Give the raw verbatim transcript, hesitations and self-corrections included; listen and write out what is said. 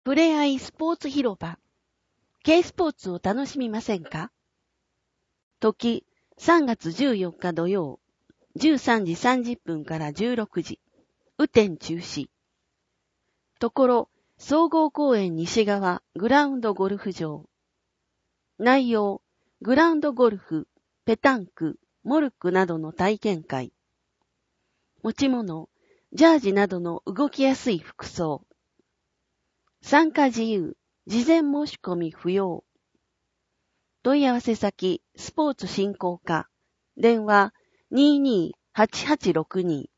ふれあいスポーツ広場。K スポーツを楽しみませんか？時、さんがつじゅうよっか土曜、じゅうさんじさんじゅっぷんからじゅうろくじ、雨天中止。ところ、総合公園西側グラウンドゴルフ場。内容、グラウンドゴルフ、ペタンク、モルックなどの体験会。持ち物、ジャージなどの動きやすい服装。参加自由、事前申し込み不要。問い合わせ先、スポーツ振興課。電話 にーにーはちはちろくに